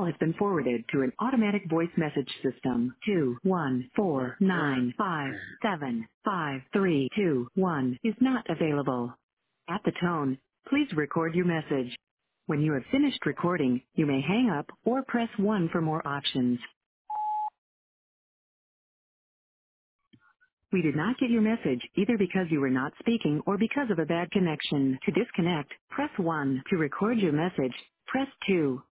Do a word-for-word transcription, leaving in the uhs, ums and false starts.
has been forwarded to an automatic voice message system. Two one four nine five seven five three two one is not available. At the tone, please record your message. When you have finished recording, you may hang up or press one for more options. We did not get your message either because you were not speaking or because of a bad connection. To disconnect, press one. To record your message, press two.